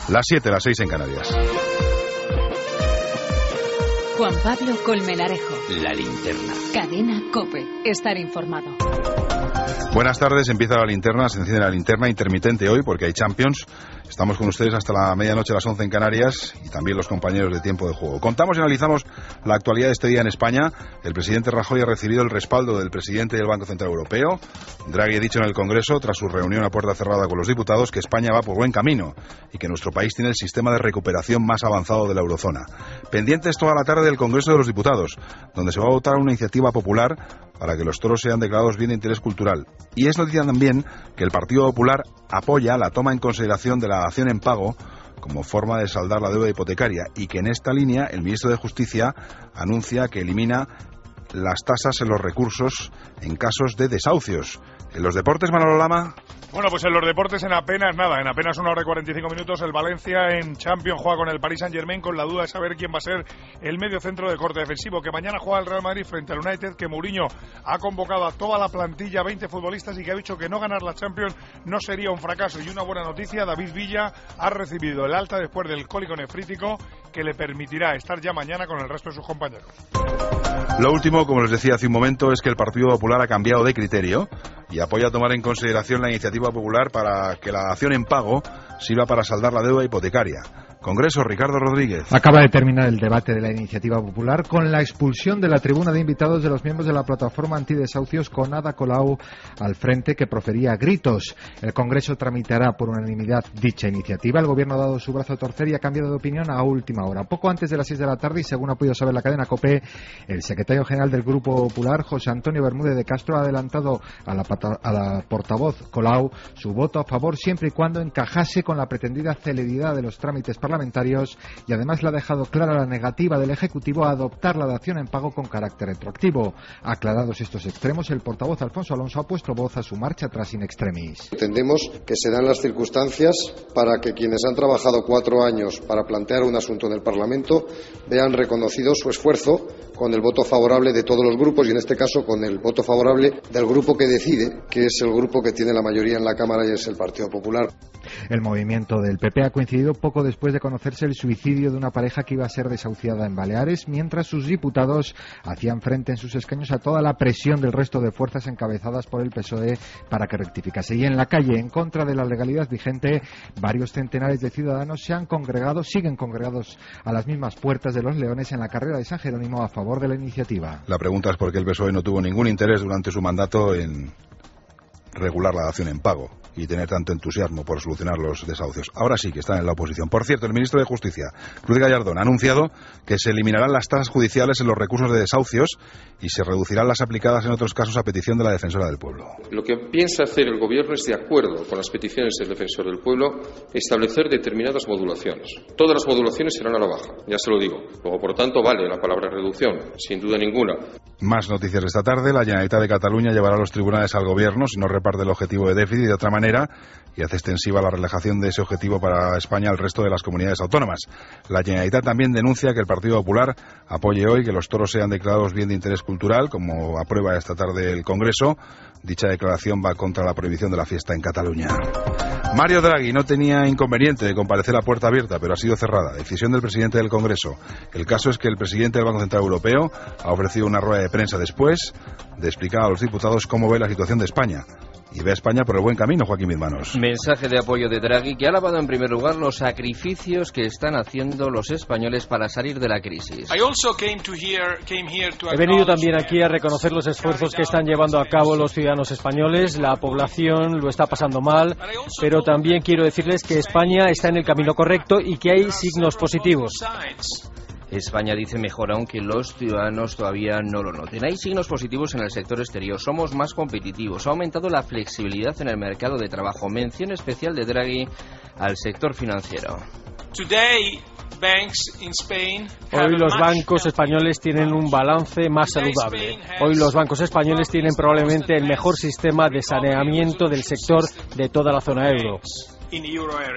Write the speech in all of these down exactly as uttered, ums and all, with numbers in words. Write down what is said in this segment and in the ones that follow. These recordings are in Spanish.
Las siete, las seis en Canarias. Juan Pablo Colmenarejo. La linterna. Cadena COPE. Estar informado. Buenas tardes, empieza la linterna, se enciende la linterna intermitente hoy porque hay Champions. Estamos con ustedes hasta la medianoche, a las once en Canarias, y también los compañeros de Tiempo de Juego. Contamos y analizamos la actualidad de este día en España. El presidente Rajoy ha recibido el respaldo del presidente del Banco Central Europeo. Draghi ha dicho en el Congreso, tras su reunión a puerta cerrada con los diputados, que España va por buen camino y que nuestro país tiene el sistema de recuperación más avanzado de la eurozona. Pendientes toda la tarde del Congreso de los Diputados, donde se va a votar una iniciativa popular para que los toros sean declarados bien de interés cultural. Y es noticia también que el Partido Popular apoya la toma en consideración de la dación en pago como forma de saldar la deuda hipotecaria, y que en esta línea el ministro de Justicia anuncia que elimina las tasas en los recursos en casos de desahucios. En los deportes, Manolo Lama. Bueno, pues en los deportes en apenas nada, en apenas una hora y cuarenta y cinco minutos el Valencia en Champions juega con el Paris Saint-Germain, con la duda de saber quién va a ser el medio centro de corte defensivo, que mañana juega el Real Madrid frente al United, que Mourinho ha convocado a toda la plantilla, veinte futbolistas, y que ha dicho que no ganar la Champions no sería un fracaso. Y una buena noticia, David Villa ha recibido el alta después del cólico nefrítico, que le permitirá estar ya mañana con el resto de sus compañeros. Lo último, como les decía hace un momento, es que el Partido Popular ha cambiado de criterio y apoya tomar en consideración la iniciativa popular para que la dación en pago sirva para saldar la deuda hipotecaria. Congreso, Ricardo Rodríguez. Acaba de terminar el debate de la iniciativa popular con la expulsión de la tribuna de invitados de los miembros de la plataforma antidesahucios, con Ada Colau al frente, que profería gritos. El Congreso tramitará por unanimidad dicha iniciativa. El Gobierno ha dado su brazo a torcer y ha cambiado de opinión a última hora. Poco antes de las seis de la tarde, y según ha podido saber la cadena COPE, el secretario general del Grupo Popular, José Antonio Bermúdez de Castro, ha adelantado a la, pata, a la portavoz Colau su voto a favor, siempre y cuando encajase con la pretendida celeridad de los trámites parlamentarios, y además le ha dejado clara la negativa del Ejecutivo a adoptar la dación en pago con carácter retroactivo. Aclarados estos extremos, el portavoz Alfonso Alonso ha puesto voz a su marcha atrás in extremis. Entendemos que se dan las circunstancias para que quienes han trabajado cuatro años para plantear un asunto en el Parlamento vean reconocido su esfuerzo con el voto favorable de todos los grupos, y en este caso con el voto favorable del grupo que decide, que es el grupo que tiene la mayoría en la Cámara, y es el Partido Popular. El movimiento del P P ha coincidido poco después de conocerse el suicidio de una pareja que iba a ser desahuciada en Baleares, mientras sus diputados hacían frente en sus escaños a toda la presión del resto de fuerzas encabezadas por el P S O E para que rectificase. Y en la calle, en contra de la legalidad vigente, varios centenares de ciudadanos se han congregado, siguen congregados a las mismas puertas de Los Leones en la carrera de San Jerónimo a favor de la iniciativa. La pregunta es por qué el P S O E no tuvo ningún interés durante su mandato en regular la dación en pago y tener tanto entusiasmo por solucionar los desahucios. Ahora sí que están en la oposición. Por cierto, el ministro de Justicia, Ruiz Gallardón, ha anunciado que se eliminarán las tasas judiciales en los recursos de desahucios y se reducirán las aplicadas en otros casos a petición de la Defensora del Pueblo. Lo que piensa hacer el Gobierno es, de acuerdo con las peticiones del Defensor del Pueblo, establecer determinadas modulaciones. Todas las modulaciones serán a la baja, ya se lo digo. Luego, por tanto, vale la palabra reducción, sin duda ninguna. Más noticias de esta tarde. La Generalitat de Cataluña llevará a los tribunales al Gobierno si no reparte el objetivo de déficit de otra manera, y hace extensiva la relajación de ese objetivo para España al resto de las comunidades autónomas. La Generalitat también denuncia que el Partido Popular apoye hoy que los toros sean declarados bien de interés cultural, como aprueba esta tarde el Congreso. Dicha declaración va contra la prohibición de la fiesta en Cataluña. Mario Draghi no tenía inconveniente de comparecer a puerta abierta, pero ha sido cerrada. Decisión del presidente del Congreso. El caso es que el presidente del Banco Central Europeo ha ofrecido una rueda de prensa después de explicar a los diputados cómo ve la situación de España. Y ve a España por el buen camino, Joaquín Midmanos. Mensaje de apoyo de Draghi, que ha alabado en primer lugar los sacrificios que están haciendo los españoles para salir de la crisis. He venido también aquí a reconocer los esfuerzos que están llevando a cabo los ciudadanos españoles. La población lo está pasando mal, pero también quiero decirles que España está en el camino correcto y que hay signos positivos. España, dice, mejor aunque los ciudadanos todavía no lo noten. Hay signos positivos en el sector exterior, somos más competitivos, ha aumentado la flexibilidad en el mercado de trabajo. Mención especial de Draghi al sector financiero. Hoy los bancos españoles tienen un balance más saludable. Hoy los bancos españoles tienen probablemente el mejor sistema de saneamiento del sector de toda la zona euro.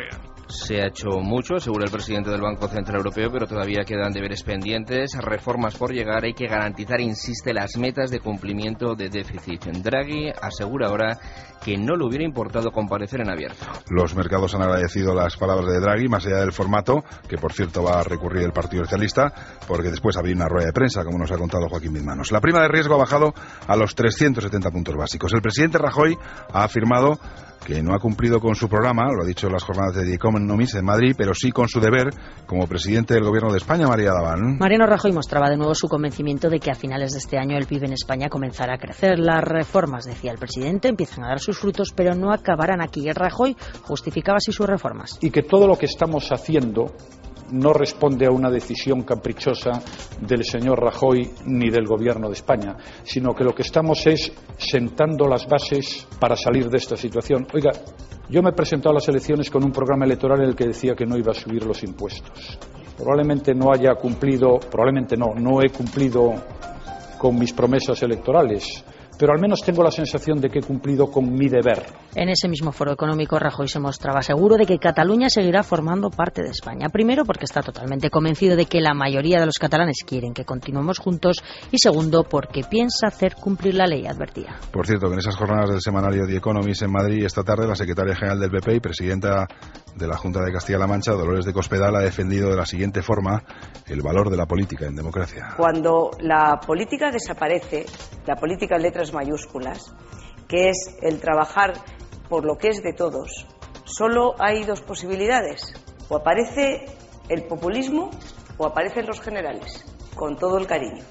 Se ha hecho mucho, según el presidente del Banco Central Europeo, pero todavía quedan deberes pendientes, reformas por llegar. Hay que garantizar, insiste, las metas de cumplimiento de déficit. Draghi asegura ahora que no le hubiera importado comparecer en abierto. Los mercados han agradecido las palabras de Draghi, más allá del formato, que por cierto va a recurrir el Partido Socialista, porque después había una rueda de prensa, como nos ha contado Joaquín Bizmanos. La prima de riesgo ha bajado a los trescientos setenta puntos básicos. El presidente Rajoy ha afirmado que no ha cumplido con su programa, lo ha dicho en las jornadas de The Economist en Madrid, pero sí con su deber como presidente del Gobierno de España, María Daván. Mariano Rajoy mostraba de nuevo su convencimiento de que a finales de este año el P I B en España comenzará a crecer. Las reformas, decía el presidente, empiezan a dar sus frutos, pero no acabarán aquí. Rajoy justificaba así sus reformas. Y que todo lo que estamos haciendo no responde a una decisión caprichosa del señor Rajoy ni del Gobierno de España, sino que lo que estamos es sentando las bases para salir de esta situación. Oiga, yo me he presentado a las elecciones con un programa electoral en el que decía que no iba a subir los impuestos. Probablemente no haya cumplido, probablemente no, no he cumplido con mis promesas electorales, pero al menos tengo la sensación de que he cumplido con mi deber. En ese mismo foro económico, Rajoy se mostraba seguro de que Cataluña seguirá formando parte de España. Primero, porque está totalmente convencido de que la mayoría de los catalanes quieren que continuemos juntos, y segundo, porque piensa hacer cumplir la ley, advertía. Por cierto, que en esas jornadas del semanario The Economist en Madrid esta tarde, la secretaria general del P P y presidenta de la Junta de Castilla-La Mancha, Dolores de Cospedal, ha defendido de la siguiente forma el valor de la política en democracia. Cuando la política desaparece, la política en letras mayúsculas, que es el trabajar por lo que es de todos, solo hay dos posibilidades: o aparece el populismo o aparecen los generales, con todo el cariño.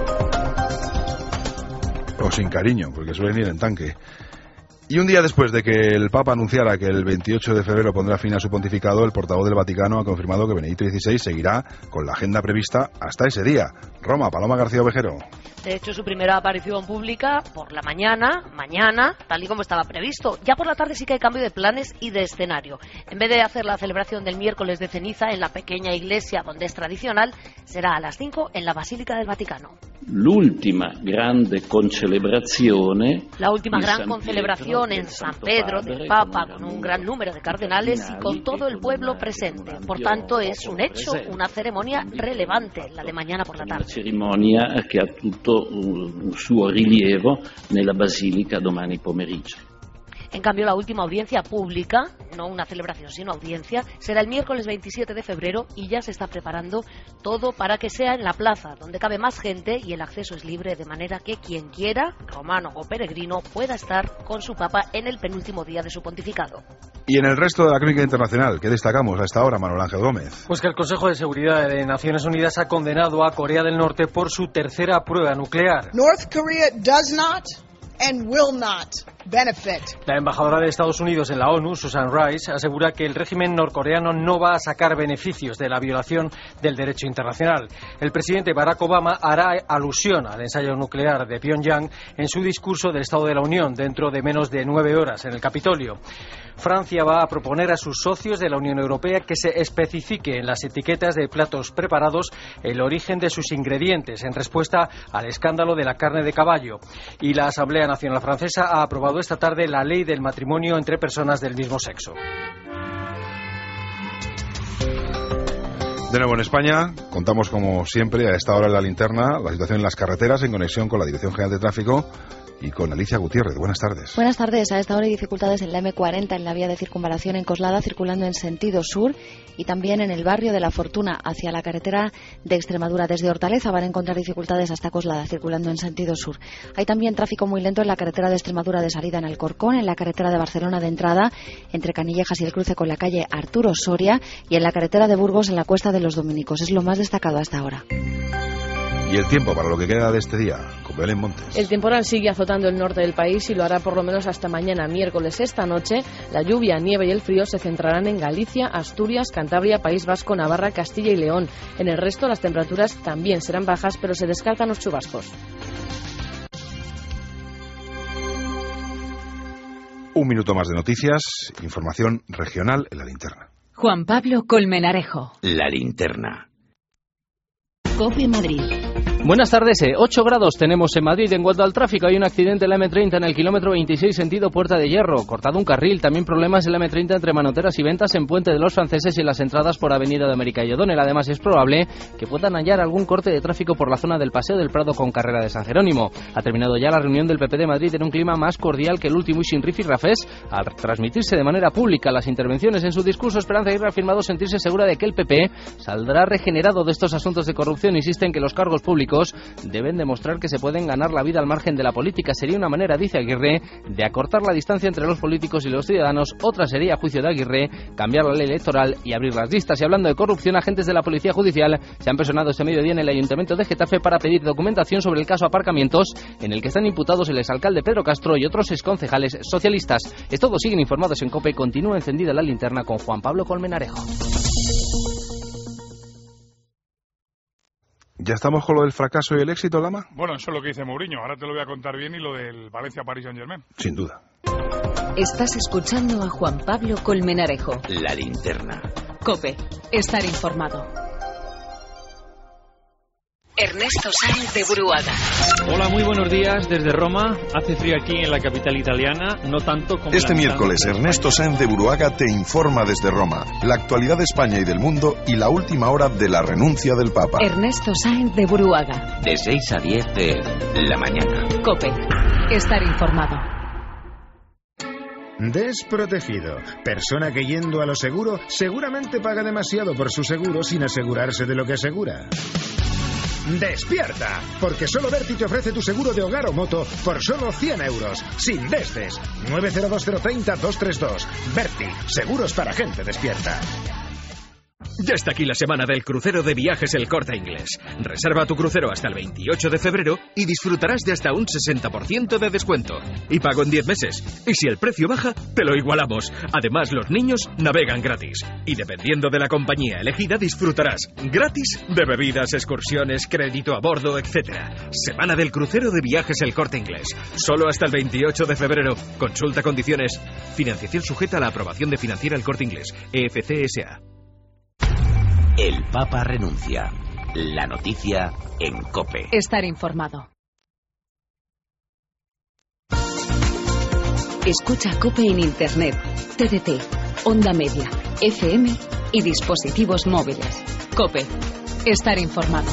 O sin cariño, porque suelen ir en tanque. Y un día después de que el Papa anunciara que el veintiocho de febrero pondrá fin a su pontificado, el portavoz del Vaticano ha confirmado que Benedicto dieciséis seguirá con la agenda prevista hasta ese día. Roma, Paloma García Ovejero. De hecho, su primera aparición pública por la mañana, mañana, tal y como estaba previsto. Ya por la tarde sí que hay cambio de planes y de escenario. En vez de hacer la celebración del miércoles de ceniza en la pequeña iglesia donde es tradicional, será a las cinco en la Basílica del Vaticano. L'ultima grande concelebrazione. La última gran concelebración en San Pedro del Papa, con un gran número de cardenales y con todo el pueblo presente. Por tanto, es un hecho, una ceremonia relevante, la de mañana por la tarde. Una ceremonia che ha tutto un suo rilievo nella Basilica domani pomeriggio. En cambio, la última audiencia pública, no una celebración sino audiencia, será el miércoles veintisiete de febrero y ya se está preparando todo para que sea en la plaza, donde cabe más gente y el acceso es libre, de manera que quien quiera, romano o peregrino, pueda estar con su Papa en el penúltimo día de su pontificado. Y en el resto de la crónica internacional, ¿qué destacamos a esta hora, Manuel Ángel Gómez? Pues que el Consejo de Seguridad de Naciones Unidas ha condenado a Corea del Norte por su tercera prueba nuclear. North Korea does not and will not benefit. La embajadora de Estados Unidos en la ONU, Susan Rice, asegura que el régimen norcoreano no va a sacar beneficios de la violación del derecho internacional. El presidente Barack Obama hará alusión al ensayo nuclear de Pyongyang en su discurso del Estado de la Unión dentro de menos de nueve horas en el Capitolio. Francia va a proponer a sus socios de la Unión Europea que se especifique en las etiquetas de platos preparados el origen de sus ingredientes en respuesta al escándalo de la carne de caballo. Y la Asamblea Nacional Francesa ha aprobado esta tarde la ley del matrimonio entre personas del mismo sexo. De nuevo en España, contamos como siempre a esta hora en la linterna la situación en las carreteras en conexión con la Dirección General de Tráfico y con Alicia Gutiérrez. Buenas tardes. Buenas tardes. A esta hora hay dificultades en la eme cuarenta en la vía de circunvalación en Coslada, circulando en sentido sur, y también en el barrio de La Fortuna hacia la carretera de Extremadura. Desde Hortaleza van a encontrar dificultades hasta Coslada, circulando en sentido sur. Hay también tráfico muy lento en la carretera de Extremadura de salida en Alcorcón, en la carretera de Barcelona de entrada entre Canillejas y el cruce con la calle Arturo Soria, y en la carretera de Burgos en la Cuesta de los Dominicos. Es lo más destacado hasta ahora. Y el tiempo para lo que queda de este día, con Belén Montes. El temporal sigue azotando el norte del país y lo hará por lo menos hasta mañana miércoles. Esta noche, la lluvia, nieve y el frío se centrarán en Galicia, Asturias, Cantabria, País Vasco, Navarra, Castilla y León. En el resto, las temperaturas también serán bajas, pero se descartan los chubascos. Un minuto más de noticias, información regional en la linterna. Juan Pablo Colmenarejo. La linterna. COPE Madrid. Buenas tardes. Eh. ocho grados tenemos en Madrid. En cuanto al tráfico, hay un accidente en la eme treinta en el kilómetro veintiséis, sentido Puerta de Hierro. Cortado un carril. También problemas en la eme treinta entre Manoteras y Ventas, en Puente de los Franceses y las entradas por Avenida de América y O'Donnell. Además, es probable que puedan hallar algún corte de tráfico por la zona del Paseo del Prado con Carrera de San Jerónimo. Ha terminado ya la reunión del P P de Madrid en un clima más cordial que el último y sin rifirrafes, al transmitirse de manera pública las intervenciones. En su discurso, Esperanza Aguirre ha afirmado sentirse segura de que el P P saldrá regenerado de estos asuntos de corrupción. Insiste en que los cargos públicos deben demostrar que se pueden ganar la vida al margen de la política. Sería una manera, dice Aguirre, de acortar la distancia entre los políticos y los ciudadanos. Otra sería, a juicio de Aguirre, cambiar la ley electoral y abrir las listas. Y hablando de corrupción, agentes de la Policía Judicial se han personado este mediodía en el Ayuntamiento de Getafe para pedir documentación sobre el caso Aparcamientos, en el que están imputados el exalcalde Pedro Castro y otros exconcejales socialistas. Es todo, siguen informados en COPE. Continúa encendida la linterna con Juan Pablo Colmenarejo. ¿Ya estamos con lo del fracaso y el éxito, Lama? Bueno, eso es lo que dice Mourinho. Ahora te lo voy a contar bien y lo del Valencia-Paris Saint-Germain. Sin duda. Estás escuchando a Juan Pablo Colmenarejo. La linterna. COPE. Estar informado. Ernesto Sáenz de Buruaga. Hola, muy buenos días desde Roma. Hace frío aquí en la capital italiana, no tanto como... Este miércoles, Ernesto Sáenz de Buruaga te informa desde Roma la actualidad de España y del mundo y la última hora de la renuncia del Papa. Ernesto Sáenz de Buruaga. De seis a diez de la mañana. COPE. Estar informado. Desprotegido. Persona que yendo a lo seguro seguramente paga demasiado por su seguro sin asegurarse de lo que asegura. ¡Despierta! Porque solo Berti te ofrece tu seguro de hogar o moto por solo cien euros, sin desdes. nueve cero dos cero tres cero dos tres dos. Berti, seguros para gente despierta. Ya está aquí la semana del crucero de Viajes El Corte Inglés. Reserva tu crucero hasta el veintiocho de febrero y disfrutarás de hasta un sesenta por ciento de descuento. Y pago en diez meses. Y si el precio baja, te lo igualamos. Además, los niños navegan gratis. Y dependiendo de la compañía elegida, disfrutarás gratis de bebidas, excursiones, crédito a bordo, etcétera. Semana del crucero de Viajes El Corte Inglés. Solo hasta el veintiocho de febrero. Consulta condiciones. Financiación sujeta a la aprobación de Financiera El Corte Inglés. E F C S A. El Papa renuncia. La noticia en COPE. Estar informado. Escucha COPE en Internet, T D T, Onda Media, F M y dispositivos móviles. COPE. Estar informado.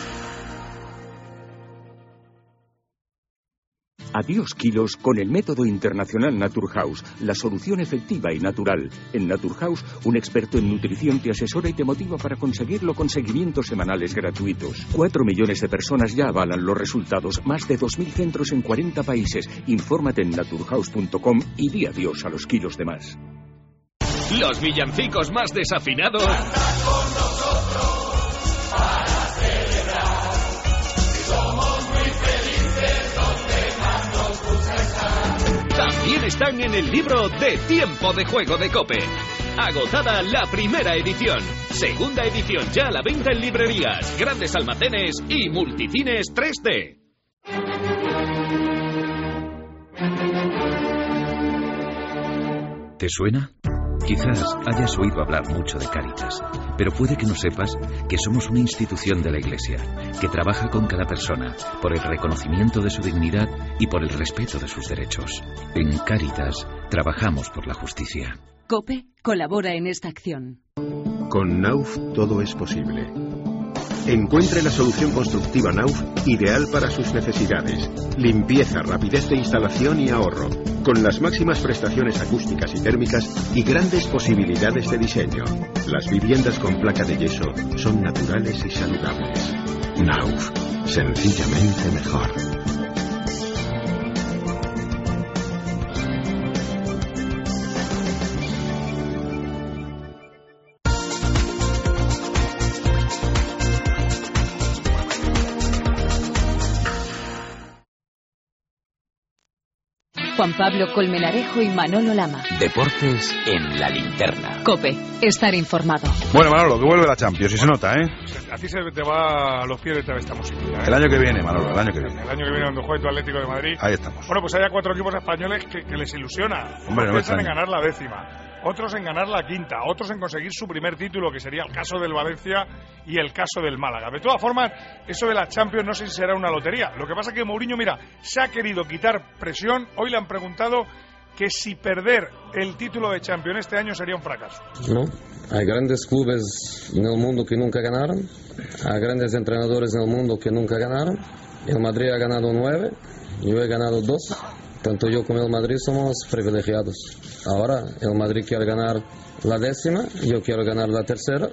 Adiós kilos con el método internacional Naturhaus, la solución efectiva y natural. En Naturhaus, un experto en nutrición te asesora y te motiva para conseguirlo con seguimientos semanales gratuitos. Cuatro millones de personas ya avalan los resultados, más de dos mil centros en cuarenta países. Infórmate en naturhaus punto com y di adiós a los kilos de más. Los villancicos más desafinados... con nosotros para celebrar. Somos muy felices, donde más nos gusta estar. También están en el libro de Tiempo de Juego de COPE. Agotada la primera edición. Segunda edición ya a la venta en librerías, grandes almacenes y multicines tres D. ¿Te suena? Quizás hayas oído hablar mucho de Cáritas, pero puede que no sepas que somos una institución de la Iglesia que trabaja con cada persona por el reconocimiento de su dignidad y por el respeto de sus derechos. En Cáritas trabajamos por la justicia. COPE colabora en esta acción. Con Nauf todo es posible. Encuentre la solución constructiva Nauf ideal para sus necesidades. Limpieza, rapidez de instalación y ahorro. Con las máximas prestaciones acústicas y térmicas y grandes posibilidades de diseño. Las viviendas con placa de yeso son naturales y saludables. Nauf, sencillamente mejor. Juan Pablo Colmenarejo y Manolo Lama. Deportes en la linterna. COPE. Estar informado. Bueno, Manolo, que vuelve la Champions y se nota, ¿eh? A ti se te va a los pies de esta musiquita, ¿eh? El año que viene, Manolo, el año que viene. El año que viene cuando juegue tu Atlético de Madrid. Ahí estamos. Bueno, pues hay cuatro equipos españoles que, que les ilusiona. Hombre, no piensan me en ganar la décima. otros en ganar la quinta, otros en conseguir su primer título, que sería el caso del Valencia y el caso del Málaga. De todas formas, eso de la Champions no sé si será una lotería. Lo que pasa es que Mourinho, mira, se ha querido quitar presión. Hoy le han preguntado que si perder el título de Champions este año sería un fracaso. No, hay grandes clubes en el mundo que nunca ganaron, hay grandes entrenadores en el mundo que nunca ganaron. El Madrid ha ganado nueve, yo he ganado dos. Tanto yo como el Madrid somos privilegiados. Ahora el Madrid quiere ganar la décima, yo quiero ganar la tercera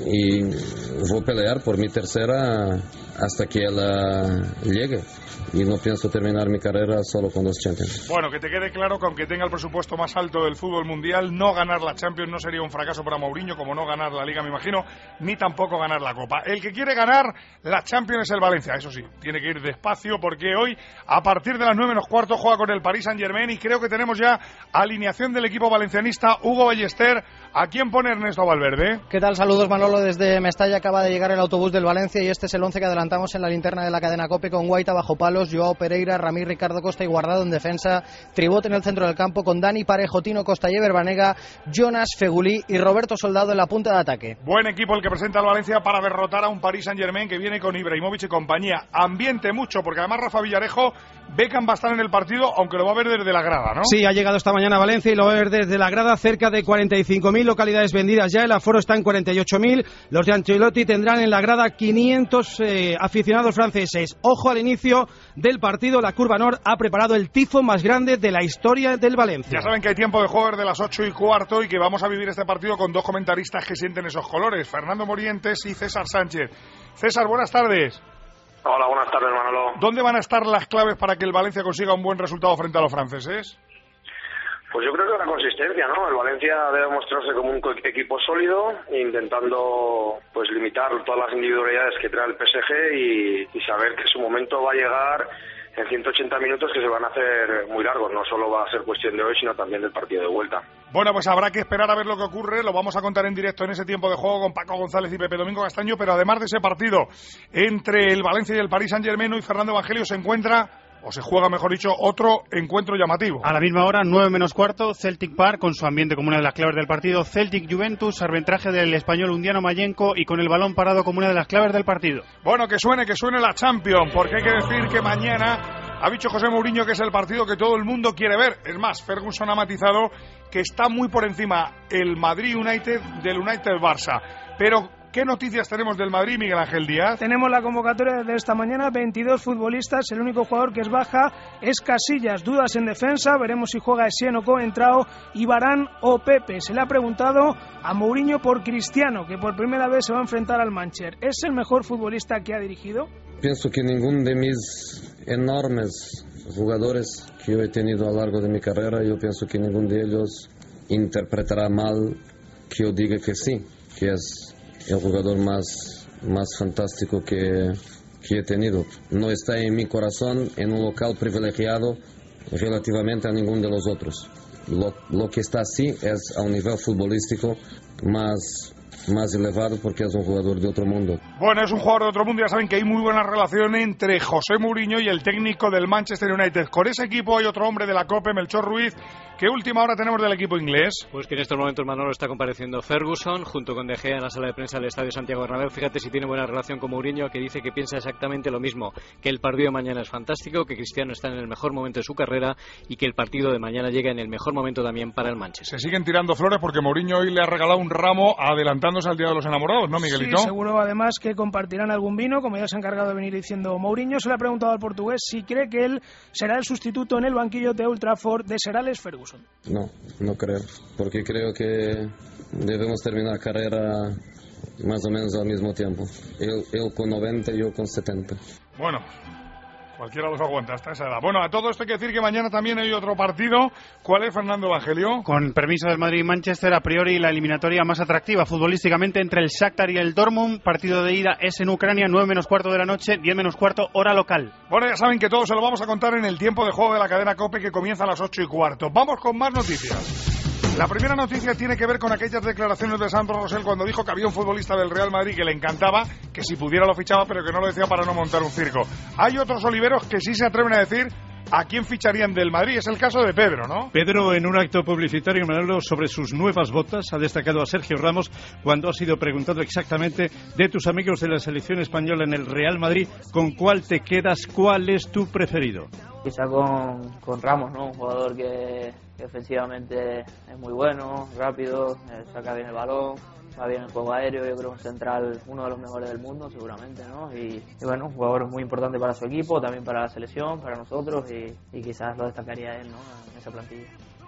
y voy a pelear por mi tercera hasta que ella llegue. Y no pienso terminar mi carrera solo con dos Champions. Bueno, que te quede claro que aunque tenga el presupuesto más alto del fútbol mundial, no ganar la Champions no sería un fracaso para Mourinho, como no ganar la Liga, me imagino, ni tampoco ganar la Copa. El que quiere ganar la Champions es el Valencia, eso sí, tiene que ir despacio porque hoy, a partir de las nueve menos cuarto, juega con el Paris Saint-Germain y creo que tenemos ya alineación del equipo valencianista. Hugo Ballester, ¿a quién pone Ernesto Valverde? ¿Qué tal? Saludos, Manolo, desde Mestalla. Acaba de llegar el autobús del Valencia y este es el once que adelantamos en la linterna de la cadena COPE, con Guaita bajo palos, Joao Pereira, Ramí, Ricardo Costa y Guardado en defensa, Tribot en el centro del campo con Dani Parejo, Tino Costa y Ever Banega, Jonas Fegulí y Roberto Soldado en la punta de ataque. Buen equipo el que presenta el Valencia para derrotar a un Paris Saint-Germain que viene con Ibrahimovic y compañía. Ambiente mucho, porque además Rafa Villarejo, Beckham va a estar en el partido, aunque lo va a ver desde la grada, ¿no? Sí, ha llegado esta mañana a Valencia y lo va a ver desde la grada, cerca de cuarenta y cinco mil localidades vendidas ya, el aforo está en cuarenta y ocho mil, los de Ancelotti tendrán en la grada quinientos eh, aficionados franceses. Ojo al inicio del partido, la Curva Nord ha preparado el tifo más grande de la historia del Valencia. Ya saben que hay tiempo de juego desde las ocho y cuarto y que vamos a vivir este partido con dos comentaristas que sienten esos colores, Fernando Morientes y César Sánchez. César, buenas tardes. Hola, buenas tardes, Manolo. ¿Dónde van a estar las claves para que el Valencia consiga un buen resultado frente a los franceses? Pues yo creo que la consistencia, ¿no? El Valencia debe mostrarse como un equipo sólido, intentando pues limitar todas las individualidades que trae el P S G y, y saber que su momento va a llegar en ciento ochenta minutos, que se van a hacer muy largos. No solo va a ser cuestión de hoy, sino también del partido de vuelta. Bueno, pues habrá que esperar a ver lo que ocurre. Lo vamos a contar en directo en ese tiempo de juego con Paco González y Pepe Domingo Castaño. Pero además de ese partido entre el Valencia y el Paris Saint-Germain, hoy Fernando Evangelio se encuentra, o se juega, mejor dicho, otro encuentro llamativo. A la misma hora, nueve menos cuarto, Celtic Park, con su ambiente como una de las claves del partido. Celtic Juventus, arbitraje del español Undiano Mayenco y con el balón parado como una de las claves del partido. Bueno, que suene, que suene la Champions, porque hay que decir que mañana ha dicho José Mourinho que es el partido que todo el mundo quiere ver. Es más, Ferguson ha matizado que está muy por encima el Madrid United del United Barça. Pero ¿qué noticias tenemos del Madrid, Miguel Ángel Díaz? Tenemos la convocatoria de esta mañana, veintidós futbolistas, el único jugador que es baja es Casillas, dudas en defensa, veremos si juega Essien o Coentrao, y Varane o Pepe. Se le ha preguntado a Mourinho por Cristiano, que por primera vez se va a enfrentar al Manchester. ¿Es el mejor futbolista que ha dirigido? Pienso que ninguno de mis enormes jugadores que yo he tenido a lo largo de mi carrera, yo pienso que ninguno de ellos interpretará mal que yo diga que sí, que es el jugador más, más fantástico que, que he tenido. No está en mi corazón en un local privilegiado relativamente a ninguno de los otros. Lo, lo que está así es a un nivel futbolístico más, más elevado, porque es un jugador de otro mundo. Bueno, es un jugador de otro mundo. Ya saben que hay muy buena relación entre José Mourinho y el técnico del Manchester United. Con ese equipo hay otro hombre de la COPE, Melchor Ruiz. ¿Qué última hora tenemos del equipo inglés? Pues que en estos momentos, Manolo, está compareciendo Ferguson junto con De Gea en la sala de prensa del Estadio Santiago Bernabéu. Fíjate si tiene buena relación con Mourinho, que dice que piensa exactamente lo mismo, que el partido de mañana es fantástico, que Cristiano está en el mejor momento de su carrera y que el partido de mañana llega en el mejor momento también para el Manchester. Se siguen tirando flores porque Mourinho hoy le ha regalado un ramo adelantándose al Día de los Enamorados, ¿no, Miguelito? Sí, seguro además que compartirán algún vino, como ya se ha encargado de venir diciendo Mourinho. Se le ha preguntado al portugués si cree que él será el sustituto en el banquillo de Old Trafford de Sir Alex Ferguson. No, no creo, porque creo que debemos terminar carrera más o menos al mismo tiempo. Él, él con noventa y yo con setenta. Bueno, cualquiera los aguanta hasta esa edad. Bueno, a todo esto hay que decir que mañana también hay otro partido. ¿Cuál es, Fernando Evangelio? Con permiso del Madrid y Manchester, a priori la eliminatoria más atractiva futbolísticamente entre el Shakhtar y el Dortmund. Partido de ida es en Ucrania, nueve menos cuarto de la noche, diez menos cuarto, hora local. Bueno, ya saben que todo se lo vamos a contar en el tiempo de juego de la cadena COPE, que comienza a las ocho y cuarto. Vamos con más noticias. La primera noticia tiene que ver con aquellas declaraciones de Sandro Rosell cuando dijo que había un futbolista del Real Madrid que le encantaba, que si pudiera lo fichaba, pero que no lo decía para no montar un circo. Hay otros oliveros que sí se atreven a decir ¿a quién ficharían del Madrid? Es el caso de Pedro, ¿no? Pedro, en un acto publicitario, Manolo, sobre sus nuevas botas, ha destacado a Sergio Ramos cuando ha sido preguntado exactamente de tus amigos de la selección española en el Real Madrid, ¿con cuál te quedas? ¿Cuál es tu preferido? Quizá con, con Ramos, ¿no? Un jugador que, que ofensivamente es muy bueno, rápido, eh, saca bien el balón, va bien el juego aéreo, yo creo un central, uno de los mejores del mundo seguramente, ¿no? Y, y bueno, un jugador muy importante para su equipo, también para la selección, para nosotros, y, y quizás lo destacaría él, ¿no? En esa plantilla.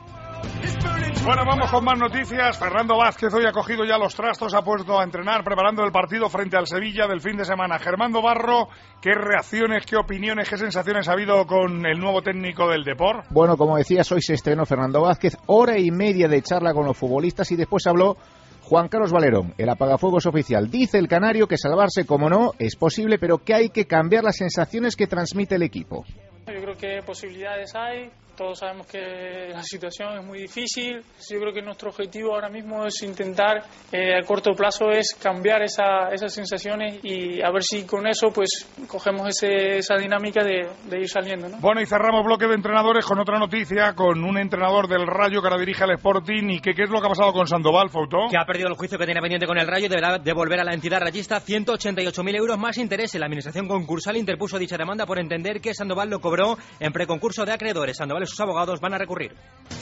Bueno, vamos con más noticias. Fernando Vázquez hoy ha cogido ya los trastos, ha puesto a entrenar preparando el partido frente al Sevilla del fin de semana. Germán Barro, ¿qué reacciones, qué opiniones, qué sensaciones ha habido con el nuevo técnico del Depor? Bueno, como decías, hoy se estrenó Fernando Vázquez, hora y media de charla con los futbolistas y después habló Juan Carlos Valerón, el apagafuegos oficial. Dice el canario que salvarse, como no, es posible, pero que hay que cambiar las sensaciones que transmite el equipo. Yo creo que posibilidades hay, todos sabemos que la situación es muy difícil. Yo creo que nuestro objetivo ahora mismo es intentar eh, a corto plazo es cambiar esa, esas sensaciones y a ver si con eso pues cogemos ese, esa dinámica de, de ir saliendo, ¿no? Bueno, y cerramos bloque de entrenadores con otra noticia, con un entrenador del Rayo que ahora dirige al Sporting. ¿Y qué, qué es lo que ha pasado con Sandoval, Fouto? Que ha perdido el juicio que tenía pendiente con el Rayo y deberá devolver a la entidad rayista ciento ochenta y ocho mil euros más intereses. La administración concursal interpuso dicha demanda por entender que Sandoval lo cobró en preconcurso de acreedores. Sandoval y sus abogados van a recurrir.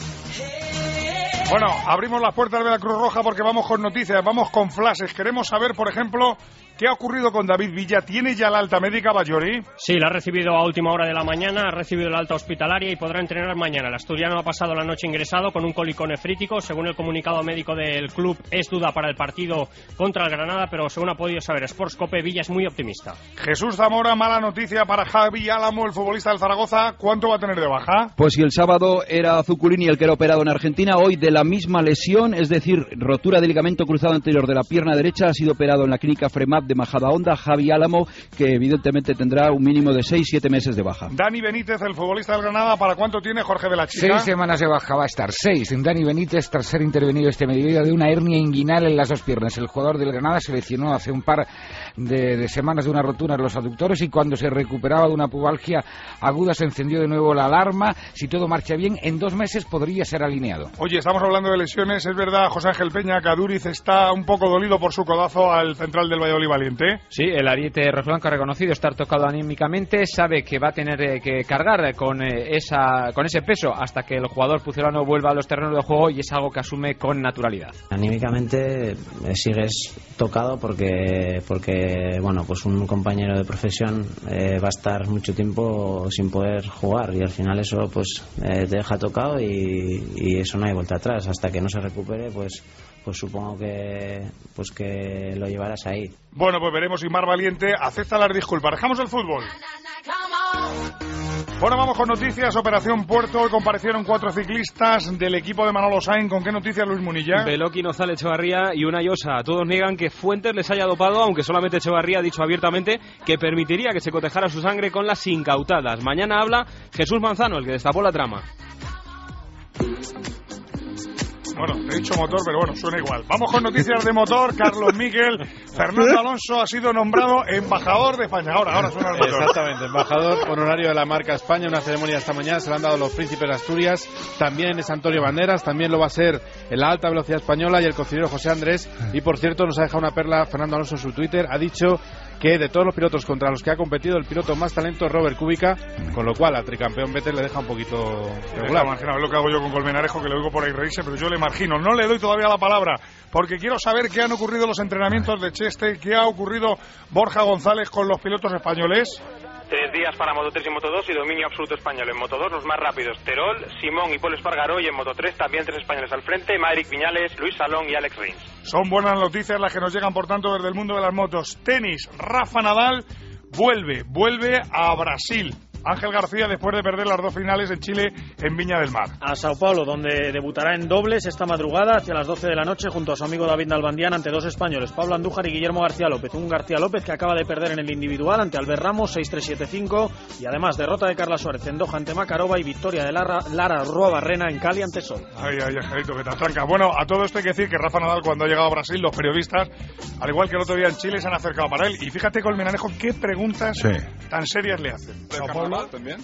Bueno, abrimos las puertas de la Cruz Roja porque vamos con noticias, vamos con flashes. Queremos saber, por ejemplo, ¿qué ha ocurrido con David Villa? ¿Tiene ya la alta médica, Bayori? Sí, la ha recibido a última hora de la mañana, ha recibido la alta hospitalaria y podrá entrenar mañana. El asturiano ha pasado la noche ingresado con un cólico nefrítico. Según el comunicado médico del club, es duda para el partido contra el Granada, pero según ha podido saber Sportscope, Villa es muy optimista. Jesús Zamora, mala noticia para Javi Álamo, el futbolista del Zaragoza. ¿Cuánto va a tener de baja? Pues si el sábado era Zuculini el que era operado en Argentina, hoy de la misma lesión, es decir, rotura de ligamento cruzado anterior de la pierna derecha, ha sido operado en la clínica Fremap de Majadahonda, Javi Álamo, que evidentemente tendrá un mínimo de seis siete meses de baja. Dani Benítez, el futbolista del Granada, ¿para cuánto tiene Jorge de la Chica? Seis semanas de baja va a estar, seis. Dani Benítez, tras ser intervenido este mediodía de una hernia inguinal en las dos piernas. El jugador del Granada se lesionó hace un par de, de semanas de una rotura en los aductores y cuando se recuperaba de una pubalgia aguda se encendió de nuevo la alarma. Si todo marcha bien, en dos meses podría ser alineado. Oye, estamos hablando de lesiones. Es verdad, José Ángel Peña, que Aduriz está un poco dolido por su codazo al central del Valladolid Valiente. Sí, el ariete rojiblanco ha reconocido estar tocado anímicamente, sabe que va a tener eh, que cargar con, eh, esa, con ese peso hasta que el jugador pucelano vuelva a los terrenos de juego y es algo que asume con naturalidad. Anímicamente eh, sigues tocado porque, porque bueno, pues un compañero de profesión eh, va a estar mucho tiempo sin poder jugar y al final eso pues eh, te deja tocado y, y eso no hay vuelta atrás. Hasta que no se recupere, pues pues supongo que pues que lo llevarás ahí. Bueno, pues veremos si Mar Valiente acepta las disculpas. Dejamos el fútbol. Bueno, vamos con noticias. Operación Puerto. Hoy comparecieron cuatro ciclistas del equipo de Manolo Sainz. ¿Con qué noticias, Luis Munilla? Beloki, Nozal, Echevarría y Una Llosa. Todos niegan que Fuentes les haya dopado, aunque solamente Echevarría ha dicho abiertamente que permitiría que se cotejara su sangre con las incautadas. Mañana habla Jesús Manzano, el que destapó la trama. Bueno, he dicho motor, pero bueno, suena igual. Vamos con noticias de motor. Carlos Miguel, Fernando Alonso ha sido nombrado embajador de España. Ahora, ahora suena el motor. Exactamente, embajador honorario de la marca España. Una ceremonia esta mañana se la han dado los príncipes de Asturias. También es Antonio Banderas, también lo va a ser en la alta velocidad española y el cocinero José Andrés. Y por cierto, nos ha dejado una perla Fernando Alonso en su Twitter. Ha dicho que de todos los pilotos contra los que ha competido, el piloto más talento es Robert Kubica, con lo cual al tricampeón Vettel le deja un poquito regular. Imagina lo que hago yo con Colmenarejo, que le oigo por ahí reírse, pero yo le margino. No le doy todavía la palabra, porque quiero saber qué han ocurrido los entrenamientos de Cheste, qué ha ocurrido Borja González con los pilotos españoles. Tres días para Moto tres y Moto dos y dominio absoluto español. En Moto dos los más rápidos, Terol, Simón y Paul Espargaró, y en Moto tres también tres españoles al frente, Maverick Viñales, Luis Salón y Alex Rins. Son buenas noticias las que nos llegan, por tanto, desde el mundo de las motos. Tenis, Rafa Nadal vuelve, vuelve a Brasil. Ángel García, después de perder las dos finales en Chile, en Viña del Mar. A Sao Paulo, donde debutará en dobles esta madrugada hacia las doce de la noche junto a su amigo David Nalbandián ante dos españoles, Pablo Andújar y Guillermo García López. Un García López que acaba de perder en el individual ante Albert Ramos seis tres siete cinco y además derrota de Carla Suárez en Doha ante Makarova y victoria de Lara, Lara Ruabarrena en Cali ante Sol. Ay, ay, Angelito, que te atranca. Bueno, a todo esto hay que decir que Rafa Nadal, cuando ha llegado a Brasil, los periodistas, al igual que el otro día en Chile, se han acercado para él. Y fíjate, Colmenarejo, qué preguntas sí. tan serias le hacen. ¿Sao Paulo también?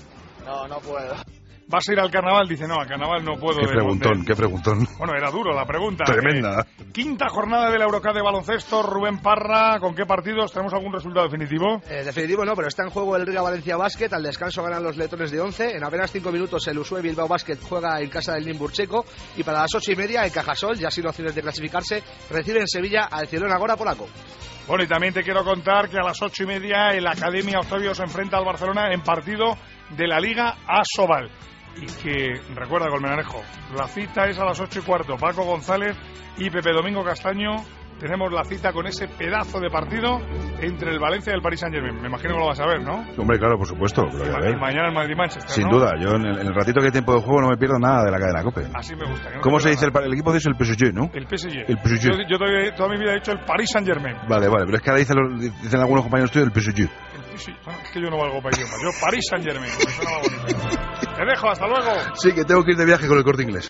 No, no puedo. ¿Vas a ir al carnaval? Dice, no, al carnaval no puedo. Qué de, preguntón, de... qué preguntón. Bueno, era duro la pregunta. Tremenda. Eh, quinta jornada de la Eurocup de baloncesto. Rubén Parra, ¿con qué partidos? ¿Tenemos algún resultado definitivo? Eh, definitivo no, pero está en juego el Riga Valencia Basket. Al descanso ganan los letones de once. En apenas cinco minutos el Usue Bilbao Basket juega en casa del Nîmes Checo. Y para las ocho y media el Cajasol, ya sin opciones de clasificarse, recibe en Sevilla al Girona Agora polaco. Bueno, y también te quiero contar que a las ocho y media el Academia Octavio se enfrenta al Barcelona en partido de la Liga Asobal. Y que, recuerda, Colmenarejo, la cita es a las ocho y cuarto. Paco González y Pepe Domingo Castaño tenemos la cita con ese pedazo de partido entre el Valencia y el Paris Saint-Germain. Me imagino que lo vas a ver, ¿no? Hombre, claro, por supuesto. Lo voy a ver. Y mañana el Madrid-Manchester, Sin ¿no? duda. Yo en el, en el ratito que hay tiempo de juego no me pierdo nada de la cadena COPE. Así me gusta. No ¿Cómo se dice el, el equipo? Dice el P S G, ¿no? El P S G. El P S G. Yo, yo toda, toda mi vida he dicho el Paris Saint-Germain. Vale, vale. Pero es que ahora dicen, los, dicen algunos compañeros tuyos el P S G. Sí, es que yo no valgo para idiomas. Yo Paris Saint-Germain. Te dejo, hasta luego. Sí, que tengo que ir de viaje con el Corte Inglés.